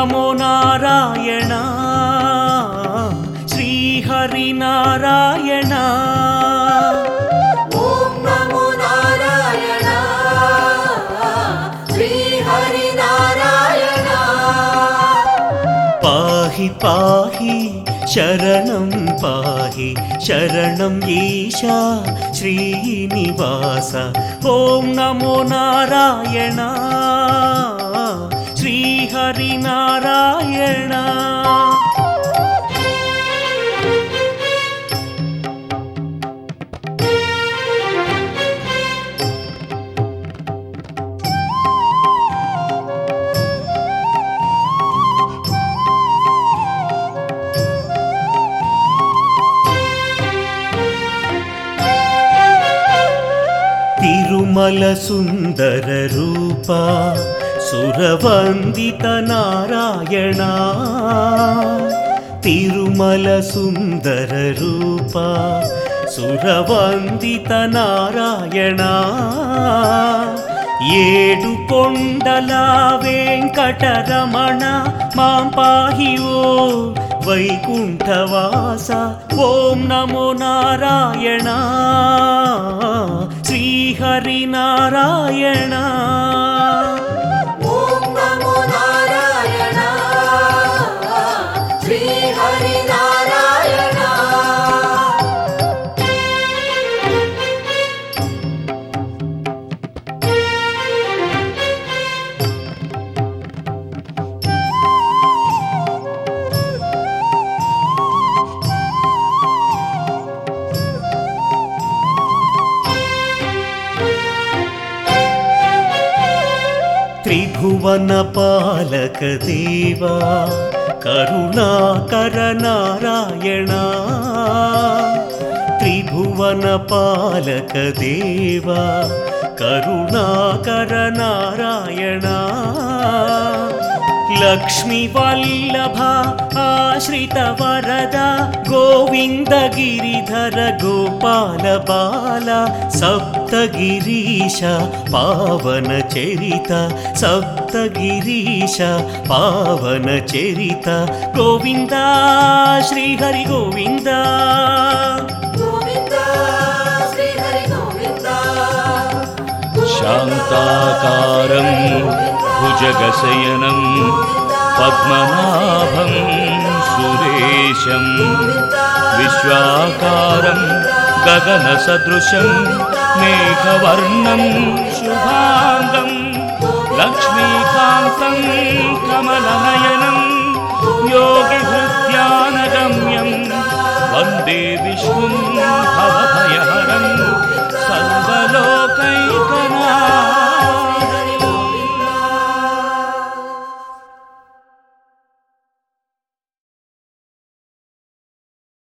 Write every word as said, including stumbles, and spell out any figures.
నమో నారాయణ శ్రీ హరి నారాయణ. ఓం నమో నారాయణ శ్రీ హరి నారాయణ. పాహి పాహి శరణం పాహి శరణం ఈశా శ్రీనివాస. ఓం నమో నారాయణ శ్రీ హరి నారాయణ. తిరుమల సుందర రూప సురవందిత నారాయణ. తిరుమల సుందర రూప సురవందిత నారాయణ. ఏడు కొండల వెంకటరమణ మాం పాహి ఓ వైకుంఠవాస. ఓం నమో నారాయణ శ్రీ హరి నారాయణ. ఓం నమో నారాయణ శ్రీ హరి నారాయణ. త్రిభువన పాలక దేవా కరుణాకర నారాయణ. త్రిభువన పాలక దేవా కరుణాకర నారాయణ. లక్ష్మీ వల్లభ ఆశ్రిత వరద గోవింద గిరిధర గోపాల బాల. సప్తగిరీశ పావన చరిత సప్తగిరీశ పావన చరిత. గోవింద శ్రీహరి గోవింద. గోవింద శ్రీ హరి గోవింద. శాంతాకారం భుజగశయనం పద్మనాభం సురేశం. విశ్వాకారం గగన సదృశం మేఘవర్ణం శుభాంగం. లక్ష్మీకాంతం కమలనయనం యోగి హృద్యానగమ్యం వందే విష్ణుం